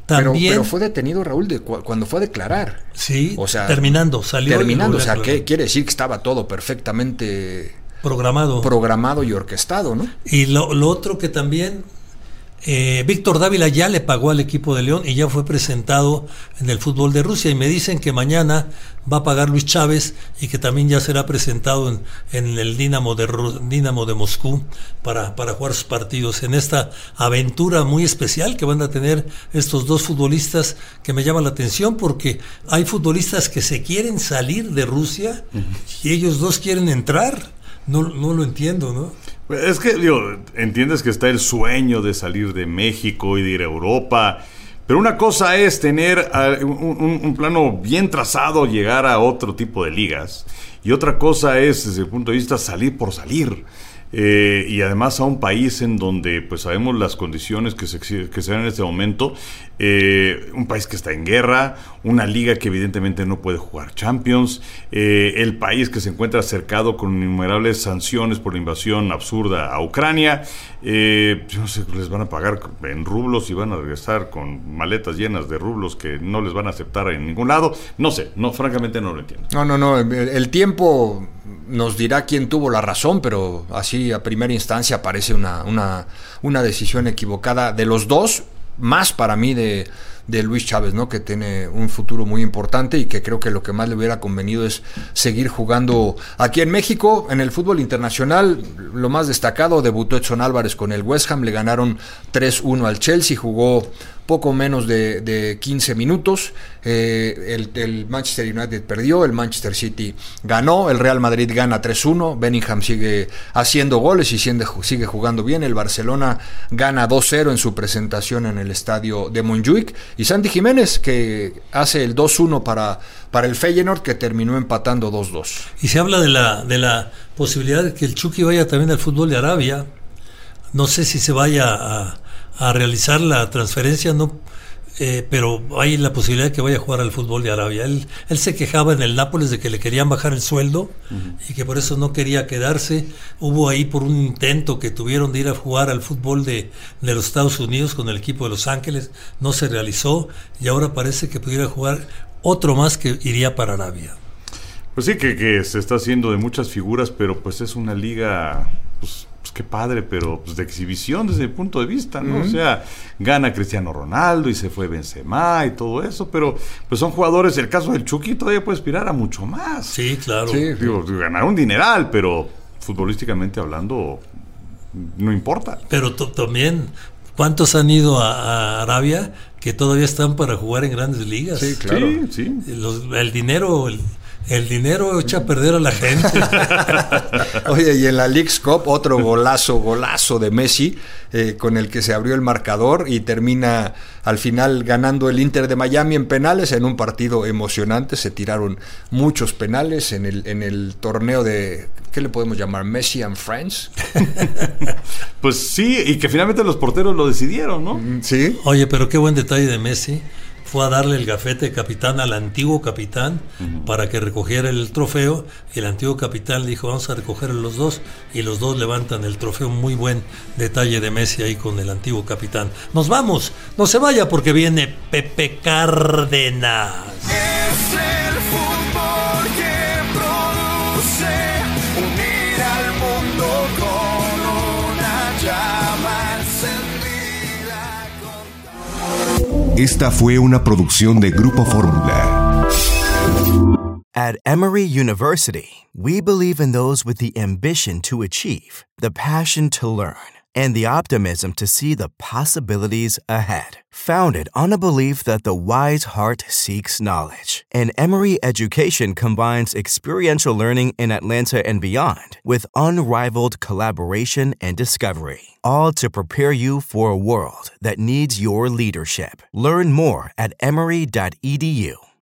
F: También,
I: pero, pero fue detenido, Raúl, de cu- cuando fue a declarar.
F: Sí,
I: o sea,
F: terminando, salió.
I: Terminando, o sea, ¿qué quiere decir? Que estaba todo perfectamente
F: programado.
I: Programado y orquestado, ¿no?
F: Y lo, lo otro que también, eh, Víctor Dávila ya le pagó al equipo de León y ya fue presentado en el fútbol de Rusia. Y me dicen que mañana va a pagar Luis Chávez y que también ya será presentado en, en el Dinamo de, Dinamo de Moscú para, para jugar sus partidos en esta aventura muy especial que van a tener estos dos futbolistas, que me llama la atención porque hay futbolistas que se quieren salir de Rusia y ellos dos quieren entrar. No, no lo entiendo, ¿no?
H: Es que, digo, entiendes que está el sueño de salir de México y de ir a Europa, pero una cosa es tener uh, un, un plano bien trazado, llegar a otro tipo de ligas, y otra cosa es, desde el punto de vista, salir por salir. Eh, y además a un país en donde pues sabemos las condiciones que se, que se dan en este momento, eh, un país que está en guerra, una liga que evidentemente no puede jugar Champions, eh, el país que se encuentra cercado con innumerables sanciones por la invasión absurda a Ucrania, eh, no sé, les van a pagar en rublos y van a regresar con maletas llenas de rublos que no les van a aceptar en ningún lado, no sé, no, francamente no lo entiendo.
I: No, no, no, el, el tiempo nos dirá quién tuvo la razón, pero así a primera instancia parece una, una, una decisión equivocada de los dos, más para mí de, de Luis Chávez, ¿no? Que tiene un futuro muy importante y que creo que lo que más le hubiera convenido es seguir jugando aquí en México. En el fútbol internacional, lo más destacado, debutó Edson Álvarez con el West Ham, le ganaron tres uno al Chelsea, jugó poco menos de, de quince minutos, eh, el, el Manchester United perdió, el Manchester City ganó, el Real Madrid gana tres uno, Bellingham sigue haciendo goles y sigue, sigue jugando bien, el Barcelona gana dos cero en su presentación en el estadio de Montjuic, y Santi Jiménez que hace el dos uno para, para el Feyenoord, que terminó empatando dos dos.
F: Y se habla de la, de la posibilidad de que el Chucky vaya también al fútbol de Arabia. No sé si se vaya a a realizar la transferencia, no, eh, pero hay la posibilidad de que vaya a jugar al fútbol de Arabia. Él, él se quejaba en el Nápoles de que le querían bajar el sueldo uh-huh. y que por eso no quería quedarse. Hubo ahí por un intento que tuvieron de ir a jugar al fútbol de, de los Estados Unidos con el equipo de Los Ángeles, no se realizó y ahora parece que pudiera jugar otro más que iría para Arabia.
H: Pues sí, que, que se está haciendo de muchas figuras, pero pues es una liga, pues, pues qué padre, pero pues de exhibición desde mi punto de vista, ¿no? Uh-huh. O sea, gana Cristiano Ronaldo y se fue Benzema y todo eso, pero pues son jugadores, el caso del Chucky todavía puede aspirar a mucho más.
F: Sí, claro.
H: Sí, digo, ganar un dineral, pero futbolísticamente hablando no importa.
F: Pero t- también, ¿cuántos han ido a, a Arabia que todavía están para jugar en grandes ligas?
H: Sí, claro. Sí, sí.
F: Los, el dinero... El, El dinero echa a perder a la gente.
I: Oye, y en la Leagues Cup, otro golazo, golazo de Messi, eh, con el que se abrió el marcador y termina al final ganando el Inter de Miami en penales, en un partido emocionante. Se tiraron muchos penales en el, en el torneo de, ¿qué le podemos llamar? Messi and Friends.
H: Pues sí, y que finalmente los porteros lo decidieron, ¿no?
I: Sí.
F: Oye, pero qué buen detalle de Messi. Fue a darle el gafete de capitán al antiguo capitán uh-huh. para que recogiera el trofeo, y el antiguo capitán le dijo, vamos a recoger los dos, y los dos levantan el trofeo. Muy buen detalle de Messi ahí con el antiguo capitán. Nos vamos, no se vaya porque viene Pepe Cárdenas.
E: Es el fútbol que produce unir al mundo con una llama encendida.
T: Esta fue una producción de Grupo Fórmula.
U: At Emory University, we believe in those with the ambition to achieve, the passion to learn, and the optimism to see the possibilities ahead. Founded on a belief that the wise heart seeks knowledge, and Emory education combines experiential learning in Atlanta and beyond with unrivaled collaboration and discovery, all to prepare you for a world that needs your leadership. Learn more at emory dot e d u.